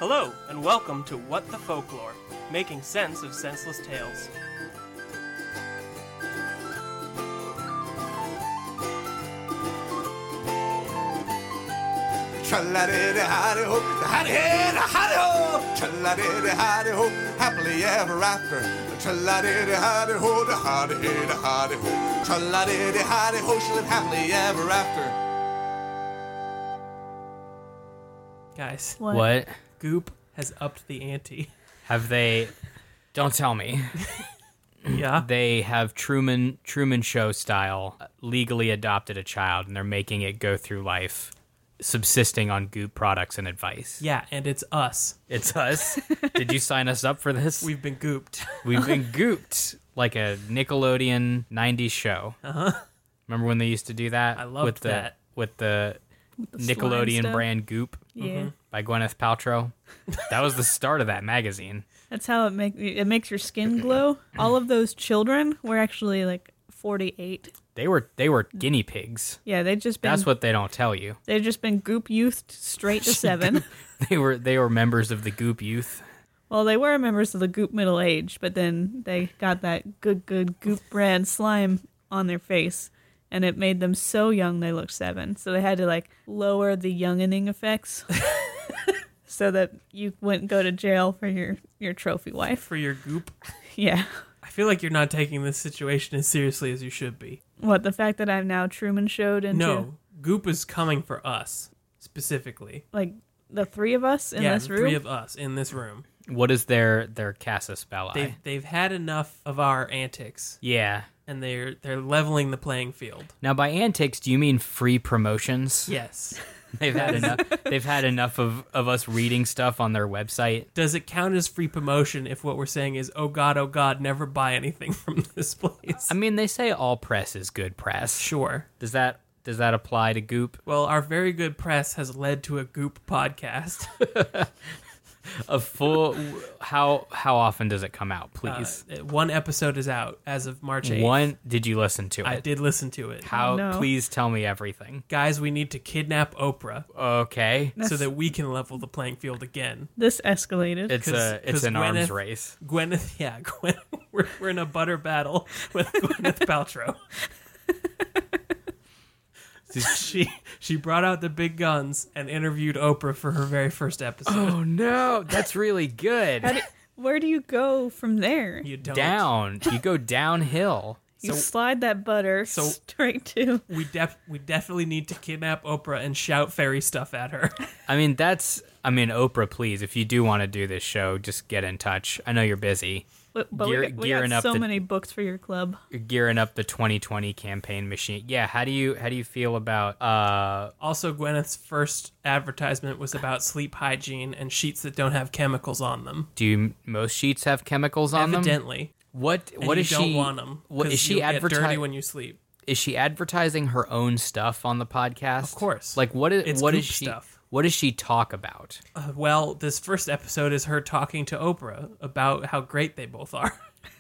Hello, and welcome to What the Folklore, making sense of senseless tales. Tra-la-di-di-hi-di-ho, hi-di-hi-di-hi-di-ho, tra-la-di-di-hi-di-ho, happily ever after. Tra-la-di-di-hi-di-ho, hi-di-hi-di-hi-di-ho, tra-la-di-di-hi-di-ho, she lived happily ever after. Guys, What? Goop has upped the ante. Have they? Don't tell me. Yeah? They have Truman Show style legally adopted a child, and they're making it go through life subsisting on Goop products and advice. Yeah, and it's us. It's us. Did you sign us up for this? We've been gooped. We've been gooped like a Nickelodeon 90s show. Uh-huh. Remember when they used to do that? I loved that. With the slime Nickelodeon stuff. brand Goop Yeah, by Gwyneth Paltrow. That was the start of that magazine. that's how it makes your skin glow. All of those children were actually like 48. They were guinea pigs. Yeah, they'd just been That's what they don't tell you. they'd just been Goop youthed straight to 7. They were members of the Goop Youth. Well, they were members of the Goop middle age, but then they got that good Goop brand slime on their face, and it made them so young they looked 7. So they had to like lower the youngening effects so that you wouldn't go to jail for your trophy wife. For your Goop. Yeah. I feel like you're not taking this situation as seriously as you should be. What, the fact that I'm now Truman showed into No, Goop is coming for us, specifically. like the three of us in this the room? three of us in this room. What is their casus belli? They've had enough of our antics, Yeah. and they're leveling the playing field. Now, by antics, do you mean free promotions? Yes. They've had enough. They've had enough of us reading stuff on their website. Does it count as free promotion if what we're saying is, oh God, never buy anything from this place? I mean, they say all press is good press. Sure. Does that apply to Goop? Well, our very good press has led to a Goop podcast. A full. How often does it come out? Please. One episode is out as of March 8th. One. Did you listen to it? I did listen to it. How? No. Please tell me everything. Guys, we need to kidnap Oprah Okay. so that we can level the playing field again. This escalated. It's 'cause an arms Gwyneth- race. Gwyneth, we're in a butter battle with Gwyneth Paltrow. She brought out the big guns and interviewed Oprah for her very first episode. Oh no, that's really good. Where do you go from there? You don't. Down. You go downhill. You slide that butter straight to... We definitely need to kidnap Oprah and shout fairy stuff at her. I mean, Oprah, please, if you do want to do this show, just get in touch. I know you're busy. But we gearing got up so the- many books for your club. You're gearing up the 2020 campaign machine. Yeah, how do you feel about Also, Gwyneth's first advertisement was about sleep hygiene and sheets that don't have chemicals on them. do most sheets have chemicals on them? Evidently. What And what you is don't she want them. What is she get dirty advertising? when you sleep. Is she advertising her own stuff on the podcast? Of course. Like what is It's what Goop is she stuff. What does she talk about? Well, this first episode is her talking to Oprah about how great they both are.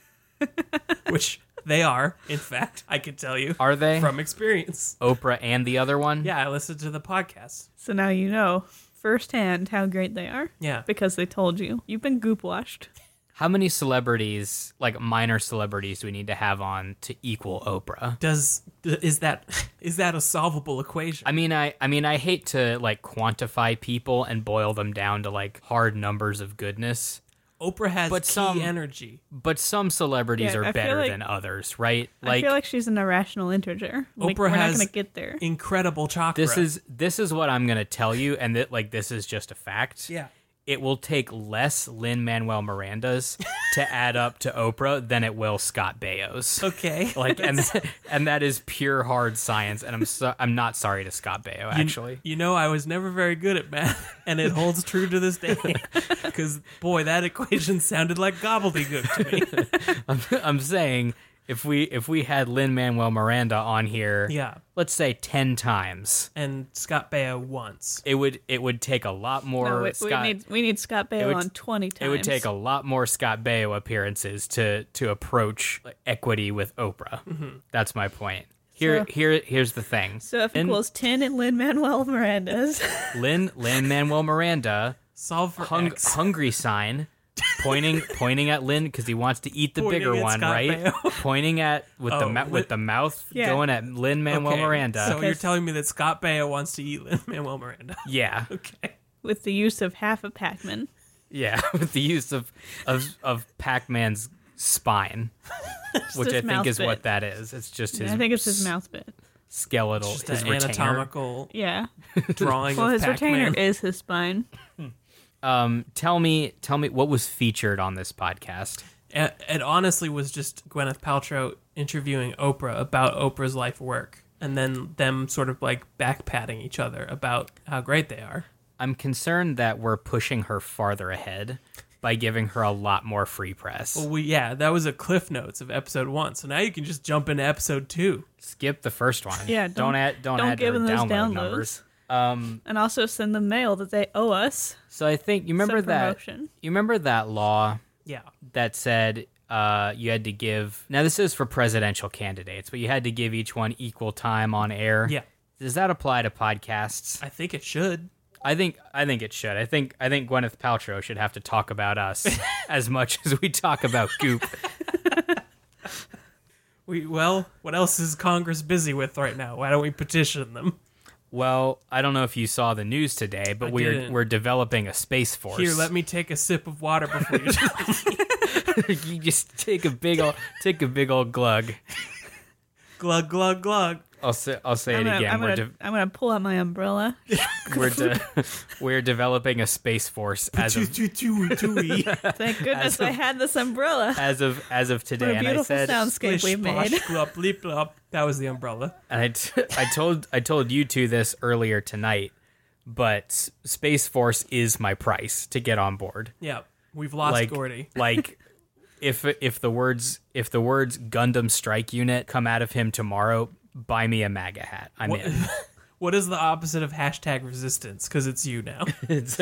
Which they are, in fact, I can tell you. Are they? From experience. Oprah and the other one? Yeah, I listened to the podcast. So now you know firsthand how great they are. Yeah. Because they told you. You've been Goop washed. How many celebrities, like minor celebrities, do we need to have on to equal Oprah? Is that a solvable equation? I mean, I hate to like quantify people and boil them down to like hard numbers of goodness, Oprah has but key energy. but some celebrities Yeah, are I feel better like- than others, right? I feel like she's an irrational integer. Oprah We're has not going to get there. incredible chakra. this is what I'm gonna tell you, and that like this is just a fact. Yeah. It will take less Lin-Manuel Miranda's to add up to Oprah than it will Scott Baio's. Okay. Like, and that is pure hard science, and I'm not sorry to Scott Baio, actually. You know, I was never very good at math, and it holds true to this day. Because, boy, that equation sounded like gobbledygook to me. I'm saying if we had Lin-Manuel Miranda on here, Yeah. let's say 10 times, And Scott Baio once. it would take a lot more No, Scott. we need Scott Baio would- on 20 times. It would take a lot more Scott Baio appearances to approach equity with Oprah. That's my point. Here's the thing. So F equals 10 in Lin-Manuel Miranda's. Lin-Manuel Miranda Solve for X. hungry sign, pointing at Lin because he wants to eat the Pointing bigger at one, Scott right? Baio. Pointing at with the mouth Yeah. going at Lin-Manuel Okay, Miranda. So you're telling me that Scott Baio wants to eat Lin-Manuel Miranda? Yeah, Okay. With the use of half a Pac-Man. yeah, with the use of Pac-Man's spine, which his I think mouth is bit. what that is. It's just his I think it's his mouth bit. skeletal, Just his an retainer. anatomical Yeah. drawing Well, of his retainer Pac-Man. is his spine. Tell me what was featured on this podcast. It honestly was just Gwyneth Paltrow interviewing Oprah about Oprah's life work, and then them sort of like back-patting each other about how great they are. I'm concerned that we're pushing her farther ahead by giving her a lot more free press. Well, that was a cliff notes of episode 1, so now you can just jump into episode 2. Skip the first one. Yeah, don't add don't to give her them those download downloads. numbers. And also send them mail that they owe us. So I think you remember Some that. promotion. You remember that law Yeah. that said you had to give. Now this is for presidential candidates, but you had to give each one equal time on air. Yeah. Does that apply to podcasts? I think it should. I think it should. I think Gwyneth Paltrow should have to talk about us as much as we talk about Goop. What else is Congress busy with right now? Why don't we petition them? Well, I don't know if you saw the news today, but I we're didn't. developing a space force. Here, let me take a sip of water before you tell me. You just take a big old glug. Glug, glug, glug. I'll say it again. I'm gonna pull out my umbrella. We're developing a space force as of Thank goodness I had this umbrella. as of What today, a and I beautiful said, soundscape Splish, we made. splosh, glop, bleep, blop. That was the umbrella. and I told you two this earlier tonight, but Space Force is my price to get on board. Yeah, we've lost Gordy. Like if the words Gundam Strike Unit come out of him tomorrow, buy me a MAGA hat. I'm in. What is the opposite of hashtag resistance? Because it's you now. It's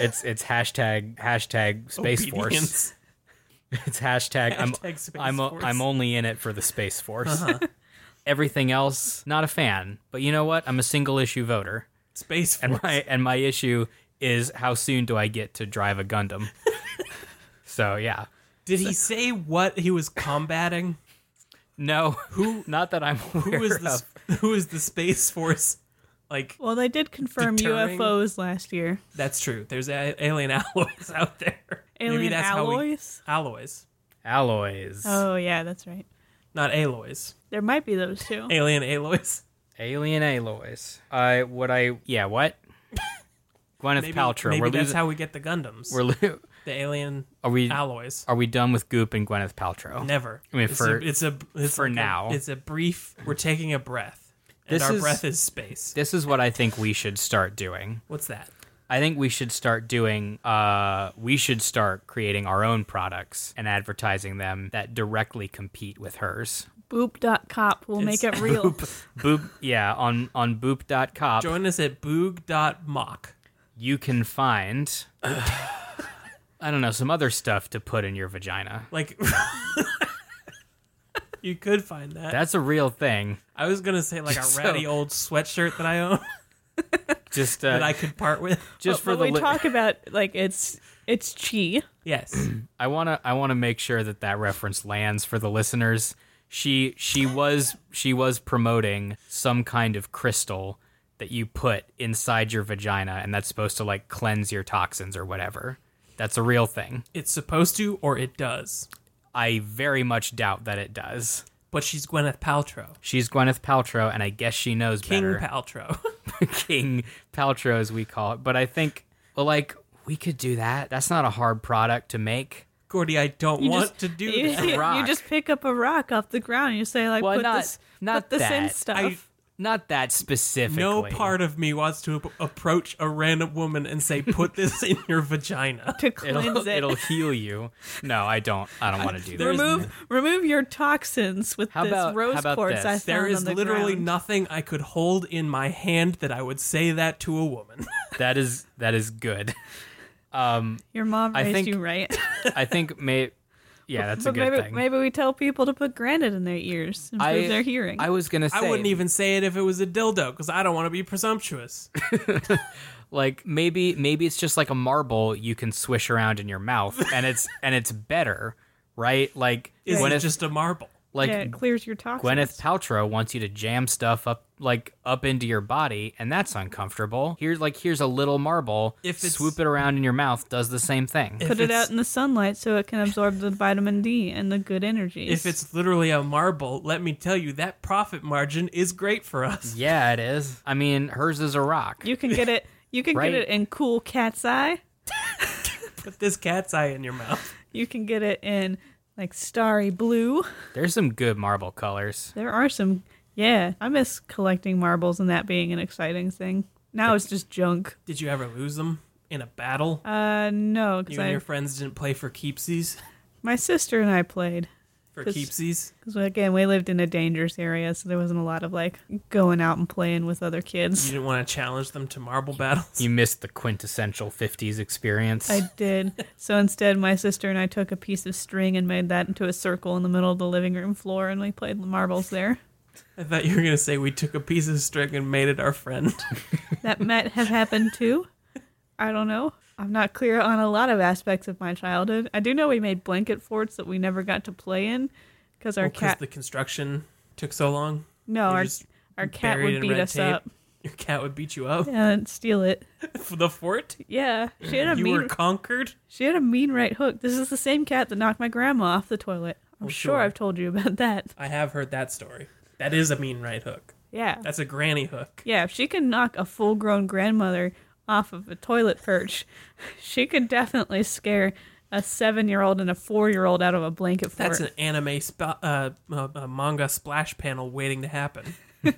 hashtag Space Force. Obedience. It's hashtag Hashtag Space Force. I'm only in it for the Space Force. Everything else, not a fan. But you know what? I'm a single issue voter. Space Force. And my issue is how soon do I get to drive a Gundam? So yeah. Did he say what he was combating? No. Not that I'm aware of. Who is the Space Force? Like, Well, they did confirm Deterring- UFOs last year. that's true. There's alien alloys out there. Maybe Alien that's alloys? alloys, Alloys. Oh, yeah, that's right. not alloys. There might be those too. Alien alloys. Alien alloys. What? Gwyneth Paltrow. Maybe We're that's losing. how we get the Gundams. The alien Are we alloys. Are we done with Goop and Gwyneth Paltrow? Never. I mean, it's for like now. it's a brief. We're taking a breath, and This our is- breath is space. This is what I think we should start doing. What's that? I think we should start doing. We should start creating our own products and advertising them that directly compete with hers. Boop.cop will make it real. Boop. Yeah, on boop.cop, Join us at boog.mock. you can find. I don't know, some other stuff to put in your vagina. Like, you could find that. That's a real thing. I was gonna say like a So- ratty old sweatshirt that I own Just that I could part with. just for But the we li- talk about like it's chi. Yes. I wanna make sure that reference lands for the listeners. She was promoting some kind of crystal that you put inside your vagina, and that's supposed to like cleanse your toxins or whatever. That's a real thing. It's supposed to, or it does. I very much doubt that it does. But she's Gwyneth Paltrow. She's Gwyneth Paltrow, and I guess she knows King better. Paltrow. King Paltrow, as we call it. But I think, well, like, we could do that. That's not a hard product to make. Gordy, I don't You want just- to do you, that. you rock. just pick up a rock off the ground and you say like, Well, put not this in that. stuff. Not that specifically. No part of me wants to approach a random woman and say, "Put this in your vagina." to cleanse it. It'll heal you. No, I don't want to do that. remove your toxins with How this about- rose how about quartz this? I found There is on the literally ground. nothing I could hold in my hand that I would say that to a woman. That is good. Your mom I raised think- you right. I think yeah, that's a But good maybe thing. maybe we tell people to put granite in their ears, improve their hearing. I was gonna say I wouldn't even say it if it was a dildo because I don't want to be presumptuous. Like maybe it's just like a marble you can swish around in your mouth, and it's better, right? Like Is Gwyneth, it just a marble? like yeah, it clears your toxins. Gwyneth Paltrow wants you to jam stuff up into your body, and that's uncomfortable. Here's a little marble. If it's- swoop it around in your mouth, does the same thing. If Put it it's- out in the sunlight so it can absorb the vitamin D and the good energies. If it's literally a marble, let me tell you, that profit margin is great for us. Yeah, it is. I mean, hers is a rock. you can get it, Right. get it in cool cat's eye. Put this cat's eye in your mouth. You can get it in like starry blue. There's some good marble colors. There are some. Yeah, I miss collecting marbles and that being an exciting thing. Now it's just junk. Did you ever lose them in a battle? No, You because and your friends didn't play for keepsies? my sister and I played. For 'Cause- keepsies? Because again, we lived in a dangerous area, so there wasn't a lot of like going out and playing with other You kids. didn't want to challenge them to marble battles? You missed the quintessential 50s experience. I did. So instead, my sister and I took a piece of string and made that into a circle in the middle of the living room floor, and we played marbles there. I thought you were going to say we took a piece of string and made it our friend. That might have happened too. I don't know. I'm not clear on a lot of aspects of my childhood. I do know we made blanket forts that we never got to play in because our Because cat. the construction took so long? No, You're our just cat buried would in beat red us tape? up Your cat would beat you up? and steal it. For the fort? Yeah, she had a You mean. were conquered? She had a mean right hook. This is the same cat that knocked my grandma off the toilet. I'm Oh, sure sure. I've told you about that. I have heard that story. That is a mean right hook. Yeah. That's a granny hook. Yeah, if she can knock a full-grown grandmother off of a toilet perch, she could definitely scare a 7-year-old and a 4-year-old out of a blanket fort. That's an anime a manga splash panel waiting to happen.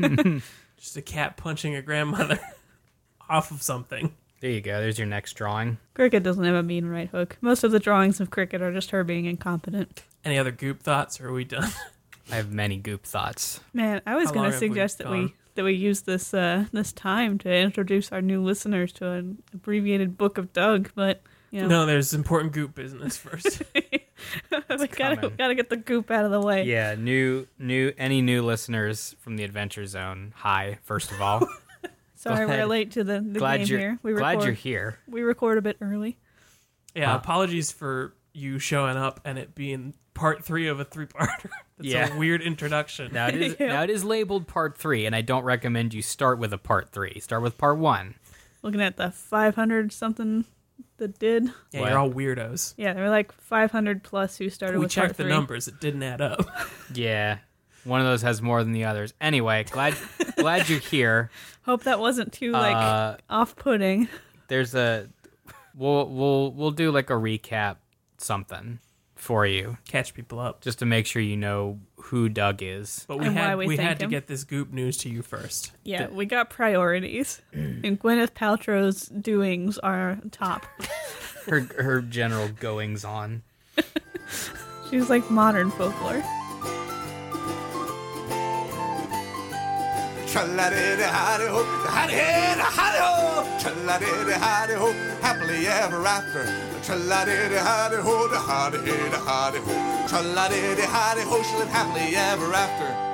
Just a cat punching a grandmother off of something. There you go. There's your next drawing. Cricket doesn't have a mean right hook. Most of the drawings of Cricket are just her being incompetent. Any other goop thoughts, or are we done? I have many goop thoughts. Man, I was How going long to have we suggest that gone? we use this this time to introduce our new listeners to an abbreviated book of Doug, but you know, No, there's important goop business first. we gotta coming. get the goop out of the way. Yeah, any new listeners from the Adventure Zone. Hi, first of all. Sorry, Glad- we're late to the glad game you're here. glad you're here. We record a bit early. Yeah, apologies for you showing up and it being part 3 of a 3-parter. That's Yeah. a weird introduction. Now it is Yeah. now it is labeled part 3, and I don't recommend you start with a part 3. Start with part 1. Looking at the 500 something that did. Yeah, What? you're all weirdos. Yeah, there were like 500 plus who started We with part checked the 3. numbers. It didn't add up. Yeah. One of those has more than the others. Anyway, glad you're here. Hope that wasn't too like off-putting. There's a we'll do like a recap something for you Catch people up. just to make sure you know who Doug is. But we And why had we we thank had to him. get this goop news to you first. Yeah, we got priorities. And Gwyneth Paltrow's doings are top. Her general goings on. She's like modern folklore. Tra-la-di-di-hi-di-ho, hi-di-hi-di-hi-di-ho. Tra-la-di-di-hi-di-ho, happily ever after. Tra-la-di-di-hi-di-ho, hi-di-hi-di-hi-di-ho. Tra-la-di-di-hi-di-ho, she lived happily ever after.